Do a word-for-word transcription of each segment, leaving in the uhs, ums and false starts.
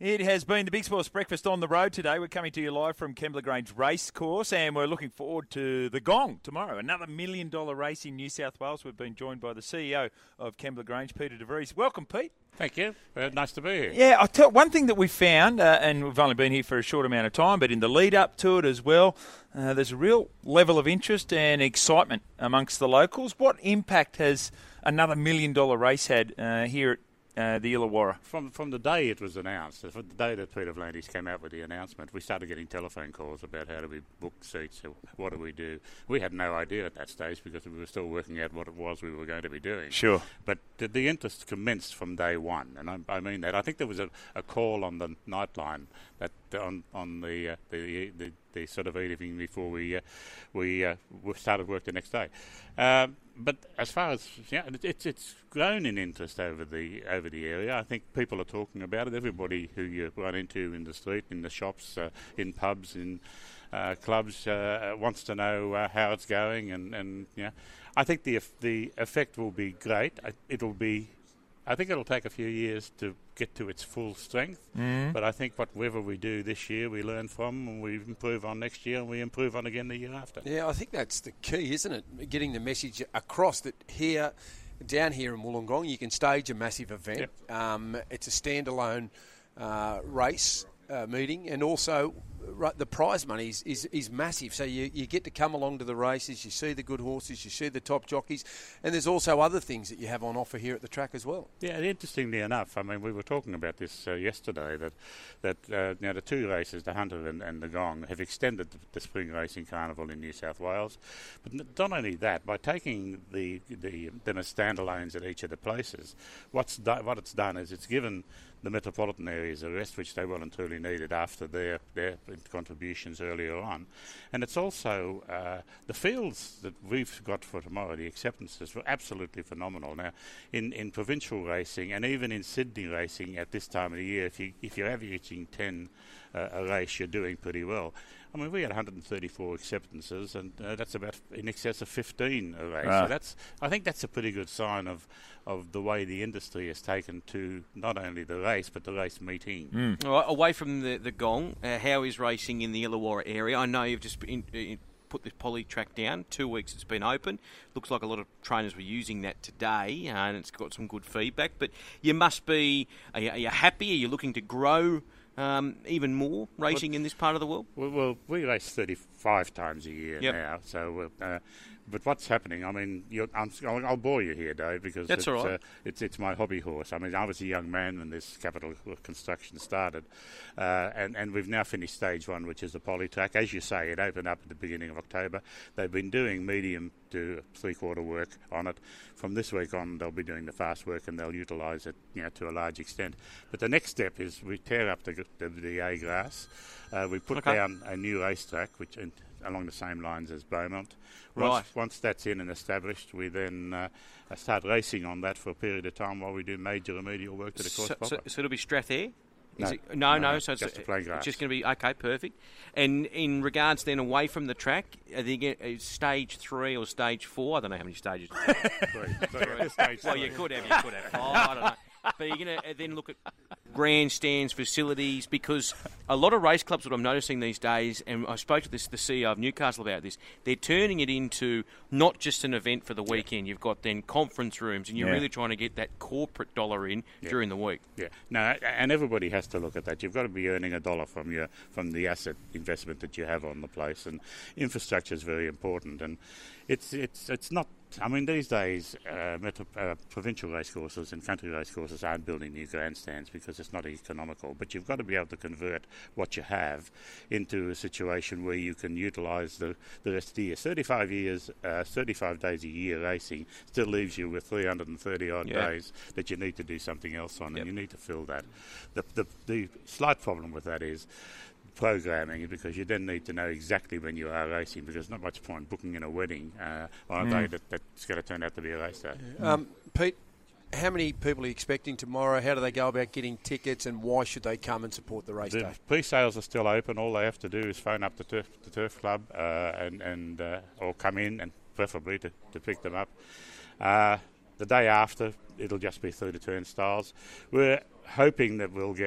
It has been the Big Sports Breakfast on the road today. We're coming to you live from Kembla Grange Racecourse, and we're looking forward to the Gong tomorrow, another million dollar race in New South Wales. We've been joined by the C E O of Kembla Grange, Peter De Vries. Welcome, Pete. Thank you. Uh, nice to be here. Yeah, I'll tell one thing that we found, uh, and we've only been here for a short amount of time, but in the lead up to it as well, uh, there's a real level of interest and excitement amongst the locals. What impact has another million dollar race had uh, here at Uh, the Illawarra? From from the day it was announced, from the day that Peter V'landys came out with the announcement, we started getting telephone calls about how do we book seats, what do we do. We had no idea at that stage because we were still working out what it was we were going to be doing. Sure. But the, the interest commenced from day one, and I, I mean that. I think there was a, a call on the Nightline that on on the uh, the, the the sort of evening before we uh, we uh, started work the next day. Um, But as far as yeah, it's it's grown in interest over the over the area. I think people are talking about it. Everybody who you run into in the street, in the shops, uh, in pubs, in uh, clubs, uh, wants to know uh, how it's going, and and yeah, I think the the effect will be great. It'll be. I think it'll take a few years to get to its full strength, mm. but I think whatever we do this year, we learn from, and we improve on next year, and we improve on again the year after. Yeah, I think that's the key, isn't it? Getting the message across that here, down here in Wollongong, you can stage a massive event. Yep. Um, it's a standalone uh, race uh, meeting, and also the prize money is, is, is massive. So you, you get to come along to the races, you see the good horses, you see the top jockeys, and there's also other things that you have on offer here at the track as well. Yeah, interestingly enough, I mean, we were talking about this uh, yesterday, that that uh, now the two races, the Hunter and, and the Gong, have extended the, the Spring Racing Carnival in New South Wales. But not only that, by taking the, the them as standalones at each of the places, what's do, what it's done is it's given the metropolitan areas a rest, which they well and truly needed after their, their contributions earlier on. And it's also uh, the fields that we've got for tomorrow, the acceptances were absolutely phenomenal. Now, in, in provincial racing and even in Sydney racing at this time of the year, if, you, if you're averaging ten uh, a race, you're doing pretty well. I mean, we had one hundred thirty-four acceptances, and uh, that's about in excess of fifteen a race. Right. So that's, I think that's a pretty good sign of, of the way the industry has taken to not only the race, but the race meeting. Mm. All right, away from the, the Gong, uh, how is racing in the Illawarra area? I know you've just in, in, put this poly track down. Two weeks it's been open. Looks like a lot of trainers were using that today, uh, and it's got some good feedback. But you must be, are you, are you happy? Are you looking to grow Um, even more racing well, in this part of the world? Well, well we race thirty-five times a year yep. now. So, uh, but what's happening? I mean, you're, I'm, I'll, I'll bore you here, Dave, because That's it's, all right. uh, it's it's my hobby horse. I mean, I was a young man when this capital construction started, uh, and and we've now finished stage one, which is the poly track. As you say, it opened up at the beginning of October. They've been doing medium to three-quarter work on it. From this week on, they'll be doing the fast work, and they'll utilise it, you know, to a large extent. But the next step is we tear up the the, the A grass. Uh, we put okay. down a new racetrack, which in, along the same lines as Beaumont. Right. Once, once that's in and established, we then uh, start racing on that for a period of time while we do major remedial work to the course so, proper. so, so it'll be Strathare? No, Is it, no, no, no, so it's just a plain grass. It's just going to be, okay, perfect. And in regards then away from the track, are they get, uh, stage three or stage four? I don't know how many stages. Three. So at this stage, Well, three. you could have, you could have five, I don't know. But you're going to then look at grandstands, facilities, because a lot of race clubs, what I'm noticing these days, and I spoke to this, the C E O of Newcastle about this, they're turning it into not just an event for the weekend. You've got then conference rooms, and you're Yeah. really trying to get that corporate dollar in Yeah. during the week. Yeah, no, and everybody has to look at that. You've got to be earning a dollar from your from the asset investment that you have on the place, and infrastructure is very important. And it's it's it's not. I mean, these days, uh, metro, uh, provincial racecourses and country racecourses aren't building new grandstands because it's not economical. But you've got to be able to convert what you have into a situation where you can utilise the, the rest of the year. thirty-five years, uh, thirty-five days a year racing still leaves you with three hundred thirty odd Yeah. days that you need to do something else on, Yep. and you need to fill that. The, the the slight problem with that is programming, because you then need to know exactly when you are racing, because there's not much point booking in a wedding uh, on a Mm. day that, that's going to turn out to be a race day. Um, Pete, how many people are you expecting tomorrow? How do they go about getting tickets, and why should they come and support the race The day? pre-sales are still open. All they have to do is phone up the turf, the turf club uh, and, and uh, or come in, and preferably to, to pick them up. Uh, the day after, it'll just be through the turnstiles. We're hoping that we'll get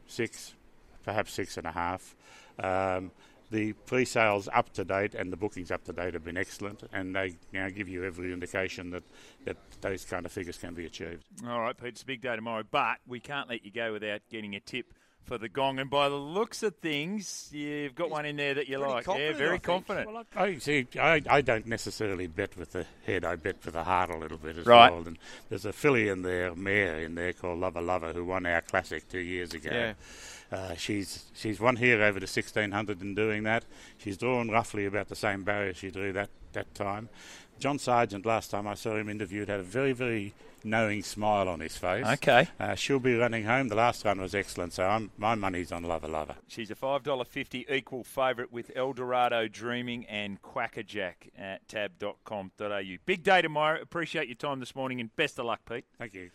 six, perhaps six and a half. Um, the pre-sales up to date and the bookings up to date have been excellent, and they you know, give you every indication that, that those kind of figures can be achieved. All right, Pete, it's a big day tomorrow, but we can't let you go without getting a tip for the Gong. And by the looks of things, you've got He's one in there that you like. Yeah, very confident. Well, I see. I, I don't necessarily bet with the head. I bet with the heart a little bit as right. well. And there's a filly in there, mare in there called Lover Lover, who won our classic two years ago. Yeah. Uh, she's she's won here over to sixteen hundred in doing that. She's drawn roughly about the same barrier she drew that, that time. John Sargent, last time I saw him interviewed, had a very, very knowing smile on his face. Okay. Uh, she'll be running home. The last run was excellent, so I'm, my money's on Lover Lover. She's a five dollars fifty equal favourite with Eldorado Dreaming and Quackerjack at tab dot com dot a u. Big day tomorrow. Appreciate your time this morning and best of luck, Pete. Thank you.